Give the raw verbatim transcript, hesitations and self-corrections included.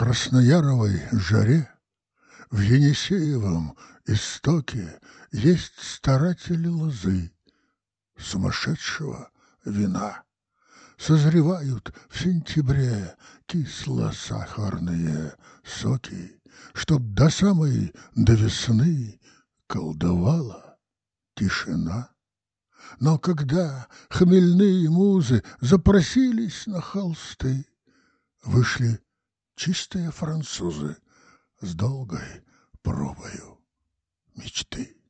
краснояровой жаре, в Енисеевом истоке есть старатели лозы сумасшедшего вина. Созревают в сентябре кисло-сахарные соки, чтоб до самой до весны колдовала тишина. Но когда хмельные музы запросились на холсты, вышли чистые французы с долгой пробою мечты.